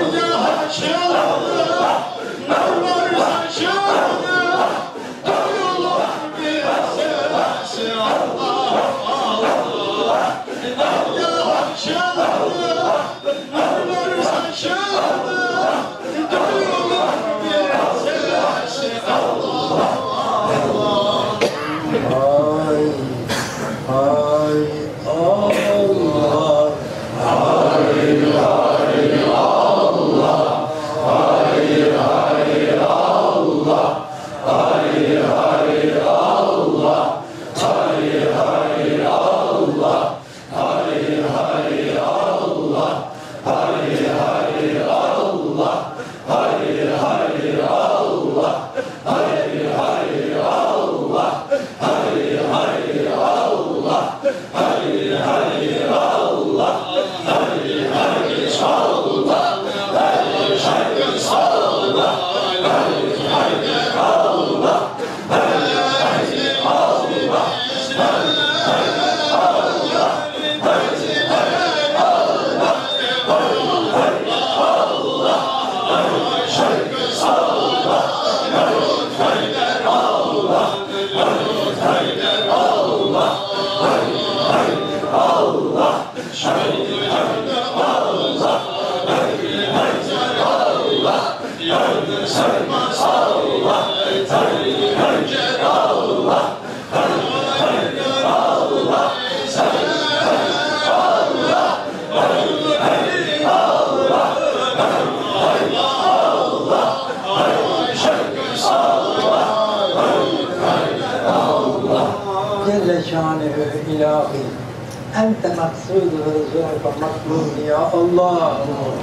Celle şanühü ilahi. Ente maksuduhu zülfe maklum ya Allah.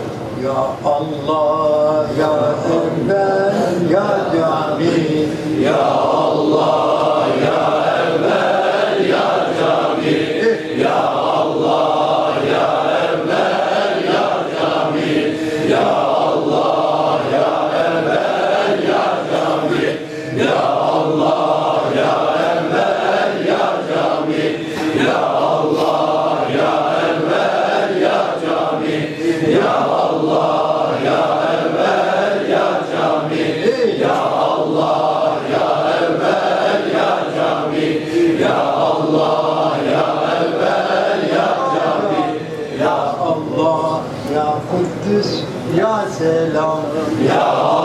Ya Allah, ya evvel, ya cami. Ya Allah, ya evvel, ya cami. Ya Allah, ya evvel, ya cami. Ya Allah, ya evvel, ya cami. Ya Allah, ya evvel, ya cami. Ya Allah, ya evvel, ya cami. Ya Allah, ya evvel, ya cami. Ya Allah, ya evvel, ya cami. Ya Allah, ya evvel, ya cami. Ya Allah, ya Kuddüs, ya Selam. Ya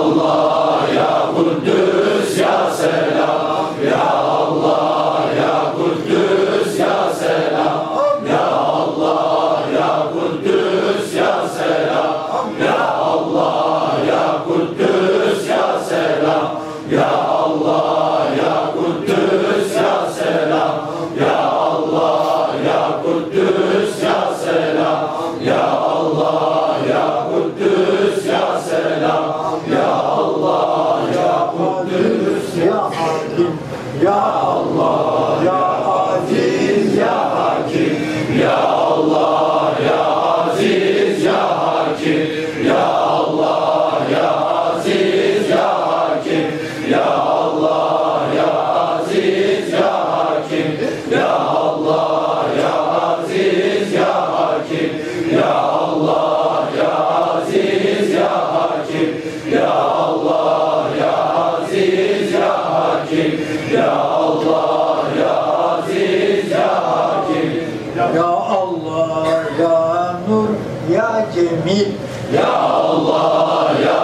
Allah, ya Kuddüs, ya Selam. Ya Allah, ya Kuddüs, ya Selam. Ya Allah, ya Kuddüs, ya Selam. Ya Allah, ya Kuddüs, ya Selam. Ya Allah, ya Kuddüs, ya Selam. Ya Allah, ya Kuddüs, ya Selam. Ya Allah, ya Kuddüs, ya Selam. Ya Allah, ya Kuddüs, Ya Hakim, ya Allah, ya Aziz, ya Hakim. Ya Allah, ya Aziz, ya Hakim. Ya Allah, ya Aziz, ya Hakim. Ya Allah, ya Aziz, ya Hakim. Ya Allah, ya Aziz, ya Hakim. Ya Allah, ya Aziz, ya Hakim. Ya Allah, ya Aziz, ya Hakim. Ya Allah, ya Aziz, ya Hakim. ya Allah, ya Nur, ya Cemil. Ya Allah, ya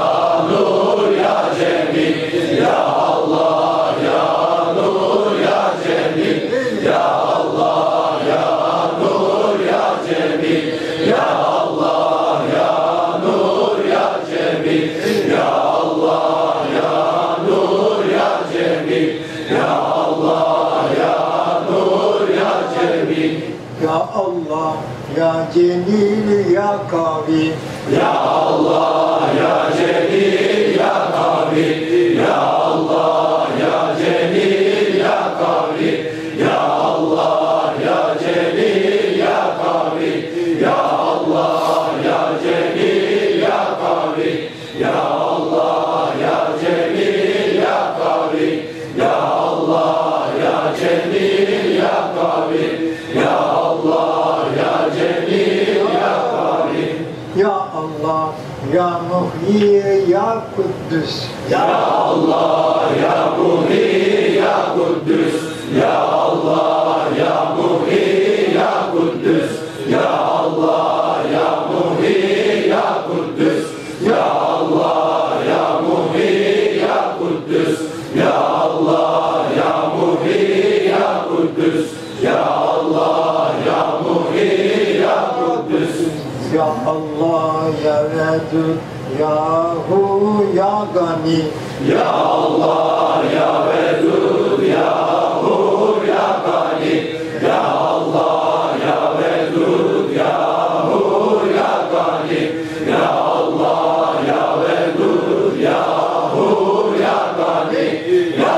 Nur, ya Cemil. Ya Allah, ya Nur, ya Cemil. Ya Allah, ya Nur, ya Cemil. Ya Allah, ya Nur, ya Cemil. Ya Allah, ya Nur, ya Cemil. Ya Allah, ya Nur, ya Cemil. Ya Allah, ya Celil, ya Kavi. Ya Allah, ya Celil, ya Kavi. Ya Allah, ya Celil, ya Kavi. Ya Allah, ya Celil, ya Kavi. Ya Allah, ya Celil, ya Kavi. Ya Allah, ya Celil, ya Kavi. Ya Allah, ya Celil, ya Kavi. Ya Allah, ya Celil, ya Kavi. Ya Allah, ya Muhyi ya Kuddüs. Ya Allah ya Muhyi ya Kuddüs. Ya Allah ya Muhyi ya Kuddüs. Ya Allah ya Muhyi ya Kuddüs. Ya Allah ya Muhyi ya Kuddüs. Ya Allah ya Muhyi ya Kuddüs. Ya Allah ya Muhyi ya Kuddüs. Ya Allah ya Vedud ya Hu ya Gani. Ya Allah ya Vedud ya Hu ya Gani. Ya Allah ya Vedud ya Hu ya Gani. Ya Allah ya Vedud ya Hu ya Gani. Ya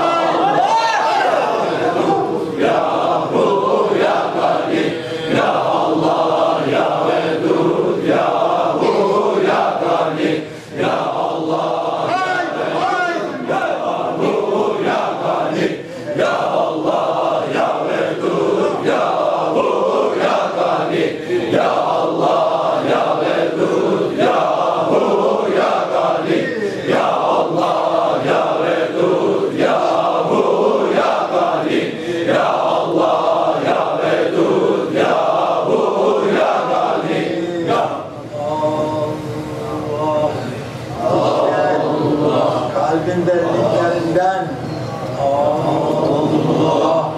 Kalbin derinliklerinden Allah.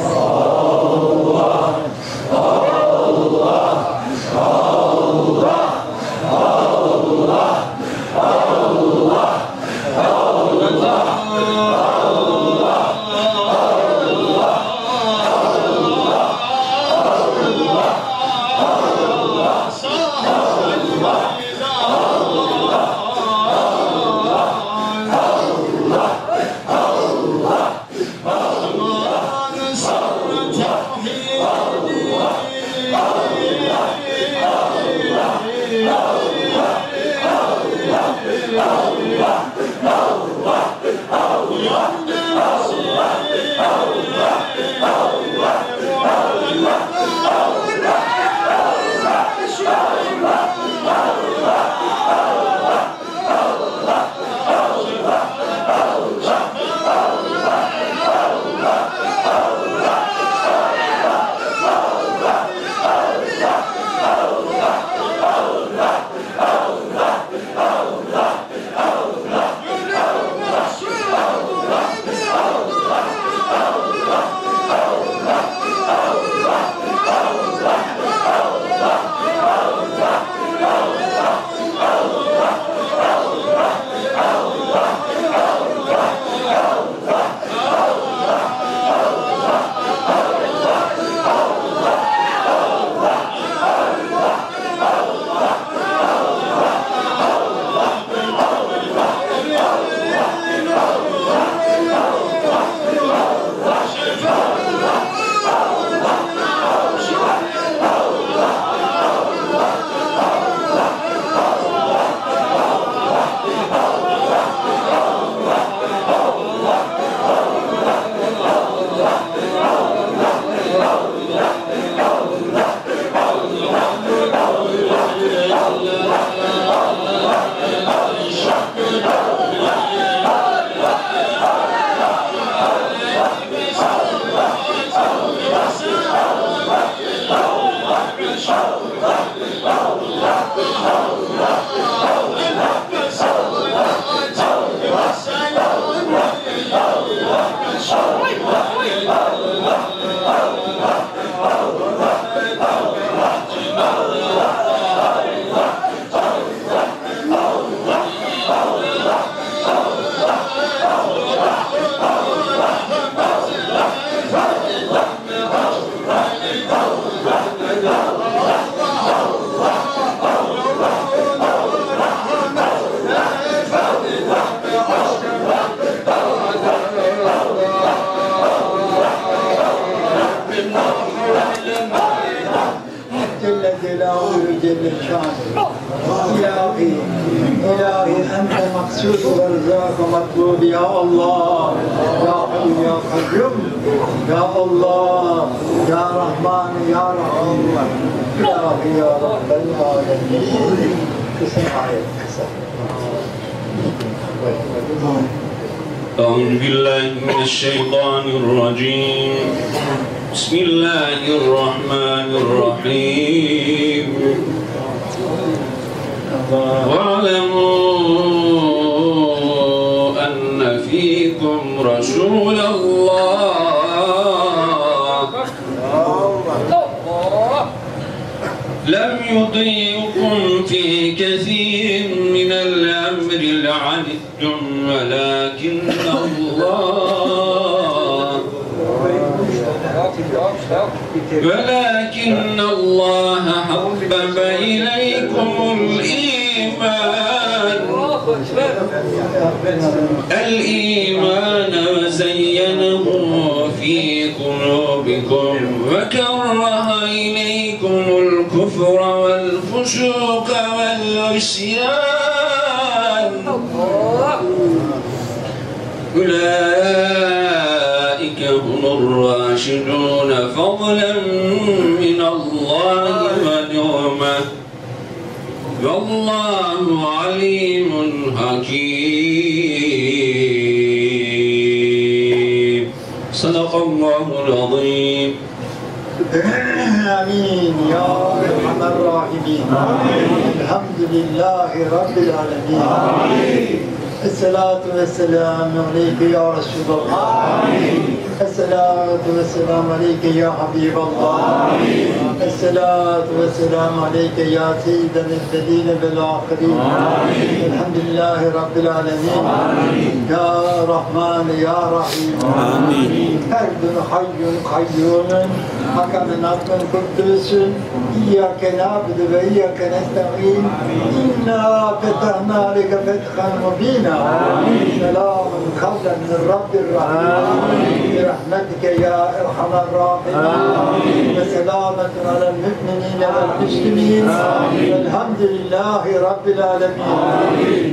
Celle Celaluhu Celle Şanuhu. İlahi, İlahi ente maksud ve rızâk ve matlûb ya Allah, ya Hayy ya Kayyum, ya Allah, ya Rahman, ya Rahim, İlahi ya Rabbel Alemin. Kısa ayet, kısa. أعوذ بالله من الشيطان الرجيم بسم الله الرحمن الرحيم واعلموا أن فيكم رسول الله لم يطيعكم في كثير من الأمر لعنتم ولكن الله حبب إليكم الإيمان وزينه في قلوبكم وكره إليكم الكفر والفسوق والعصيان أولئك هم الراشدون فضلا من الله ونعمه والله عليم حكيم صدق الله العظيم آمين يا أرحم الراحمين الحمد لله رب العالمين الصلاة والسلام عليك يا رسول الله الصلاة والسلام عليك يا حبيب الله الصلاة والسلام عليك يا سيد المرسلين بالآخرين الحمد لله رب العالمين يا رحمن يا رحيم فرد حي قيوم حكم عدل قدوس إياك نعبد وإياك نستعين إنا فتحنا لك فتحا مبينا سلام قولا من رب الرحيم برحمتك يا أرحم الراحمين وسلامة على المؤمنين والمسلمين والحمد لله رب العالمين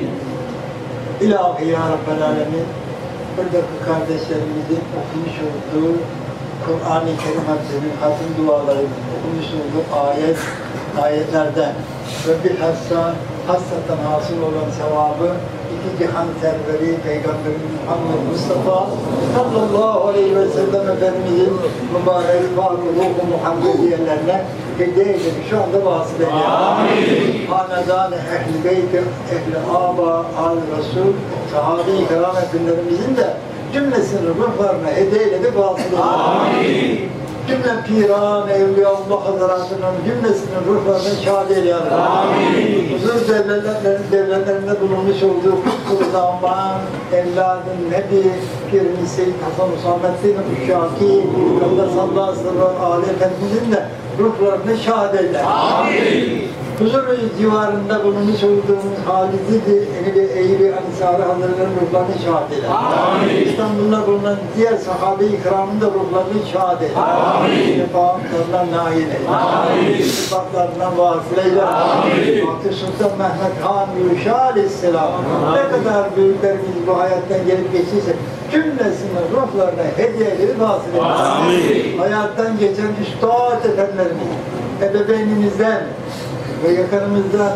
İlahi ya Rabbel Alemin, buradaki kardeşlerimizin okumuş olduğu Kur'an-ı Kerim Hafizinin hatim duaları okumuş olduğu ayetlerden ve bilhassa hasreten hasıl olan sevabı iki cihan serveri Peygamberimiz Muhammed Mustafa sallallahu aleyhi ve sellem Efendimizin mübarek ruhu Muhammediyelerine hediye edip şu anda vasıl ediyor. Hanedan-ı Ehl-i Beyt, Ehl-i Aba, Al-Resul, Sahabe-i Kiram Efendilerimizin de cümlesinin ruhlarına hediye edip vasıl ediyor. Cümle piran, evliyaullah hazretlerinin cümlesinin ruhlarına şahane eyleyelim. Huzur devletlerinde bulunmuş olduğu kutlu zaman, evladın Nebi, Pir-i Seyyid Hasan Hüsamettin Uşşaki, Allah sallallahu aleyhi ve sellem Ali Efendimizin de ruhlarını şahane eyleyelim. Huzur civarında bulunmuş olduğumuz Halid-i Eyyubi Anisari Hazretleri'nin ruhlarını şahit eyle. İstanbul'da bulunan diğer sahabe-i kiramın da ruhlarını şahit eyle. Şefaatlerine nail eyle. Şefaatlerine vasıl eyle. Fatih Sultan Mehmet Han Yuşa Aleyhisselam ne kadar büyüklerimiz bu hayattan gelip geçtiyse cümlesinin ruhlarına hediye edip vasıl eyle. Hayattan geçen üstad efendilerimiz, ebeveynimizden ve yakınımızdan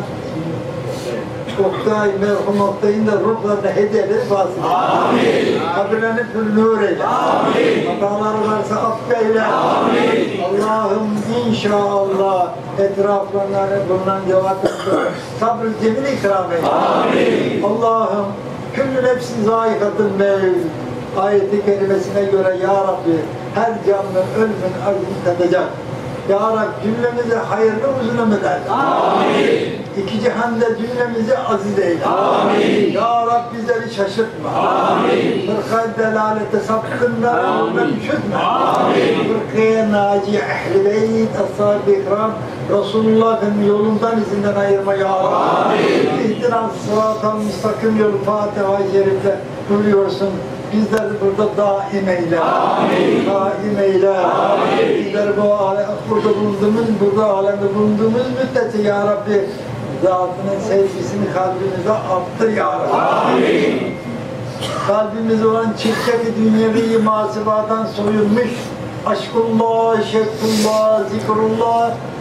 Oktay, merhum Oktay'ın da ruhlarına hediyeleri vasıl eyle. Kabirlerini pür nur eyle. Hataları varsa affeyle. Allah'ım inşallah etraflarına bulunan cevaplarına sabrı cemil ikram eyle. Allah'ım küllü nefsin zâikatın mevd ayeti kerimesine göre ya Rabbi her canlı ölümün acını tadacak. Ya Rabbi cümlemize hayırlı uzun ömürler. İki cihanda cümlemizi aziz eyle. Ya Rabbi bizleri şaşırtma. Fırkayı delalete sapkınlar yoluna düşürtme. Fırkaya naci ehl-i beyt, ashab-ı ikram, Resulullah'ın yolundan izinden ayırma ya Rabbi. İhtiram sırat-ı müstakim yolu Fatiha-i Şerif'te buyuruyorsun. Bizleri burada daim eyle. Daim eyle. Bizleri burada alemde bulunduğumuz müddetçe ya Rabbi zatının sevgisini kalbimize attır ya Rabbi. Kalbimizde olan çirkef-i dünyevi masivadan soyulmuş aşkullah, şevkullah, zikrullah,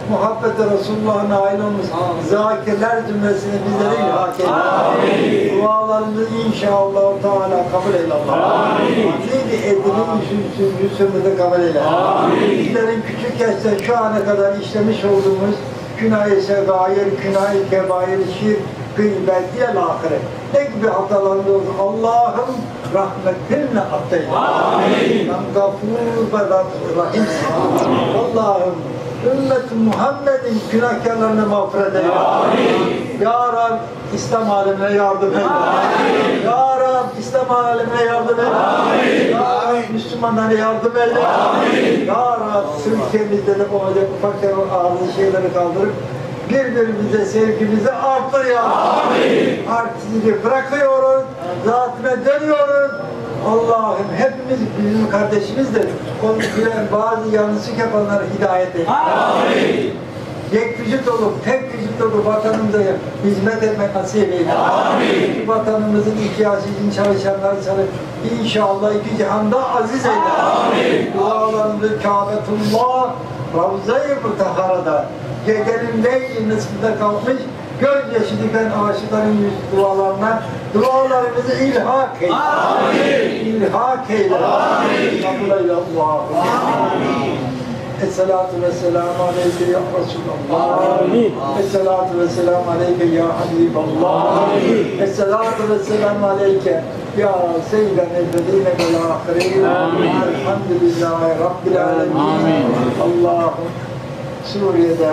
muhabbete Resulullah'a nail olmuş zakirler cümlesini bizlere ilhak eyle. Dualarımızı inşallah Teala kabul eyle Allah. Zil-i edilin yüzünü kabul eyle. Bizlerin küçük yaşta şu ana kadar işlemiş olduğumuz günah-ı segair, günah-ı kebair, şirk, gıybet, diyel ahiret. Ne gibi hatalarımız oldu? Allah'ım rahmetinle affeyle. Amin. Gafur ve rahimsin. Allah'ım ümmet-i Muhammed'in günahkarlarına mağfiret eyle. Amin. Ya Rab İslam alemine yardım eyle. Amin. Ya Rab İslam alemine yardım eyle. Amin. Ya Rab Müslümanlara yardım eyle. Amin. Ya Rab Türkiye'mizde de olacak ufak tefek ağırlı şeyleri kaldırıp birbirimize sevgimizi artır ya. Amin. Artistliği bırakıyoruz, zatına dönüyoruz. Allah'ım hepimiz bizim kardeşimizdir. Onu bilen bazı yanlışlık yapanlara hidayet et. Amin. Yek vücut olup, tek vücut olup vatanımıza hizmet etmek nasip eyle. Amin. Vatanımızın ihtiyacı için çalışanlar çalışıp inşallah iki cihanda aziz eyle. Amin. Dualarımızı Kâbetullah, Ravza-i Mutahara'da gecenin leyli nısfında kalmış gözyaşı diken aşıkların dualarına dualarımızı ilhak eyle. Amin. İlhak eyle. Amin. Kabul eyle Allah'ım. Amin. Esselatu vesselamu aleyke ya Resulallah. Amin. Esselatu vesselamu aleyke ya Habiballah. Amin. Esselatu vesselamu aleyke ya Seyyiden el-Bedine vel-Ahirin. Amin. Elhamdülillahi Rabbil alemin. Amin. Allah'ım Suriye'de,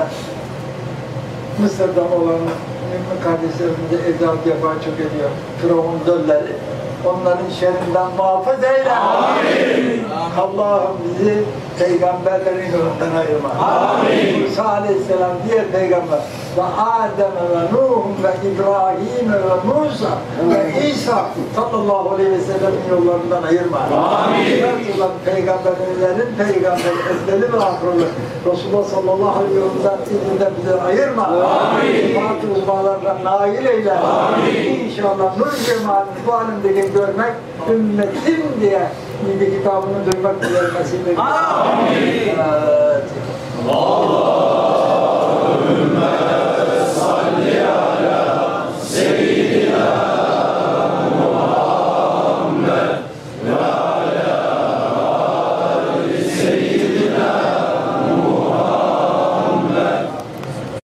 Mısır'da olan mümin kardeşlerimize evlat yapan çok ediyor. Firavun dölleri. Onların şerrinden muhafaza eyle. Amin. Allah'ım bizi peygamberlerin yolundan ayırma. Amin. Musa Aleyhisselam diğer peygamber ve Adem ve Nuh ve İbrahim ve Musa ve İsa sallallahu aleyhi ve sellem'in yollarından ayırma. Amin. Resulullah peygamberlerin peygamberi ezbeli ve akrolu Resulullah sallallahu aleyhi ve sellem izinden bizi ayırma. Amin. Fatih uzmalarına nail eyle. Amin. İnşallah nur cemalini bu alemdeki görmek ümmetim diye bir kitabını duymak diye nasip edin. Amin.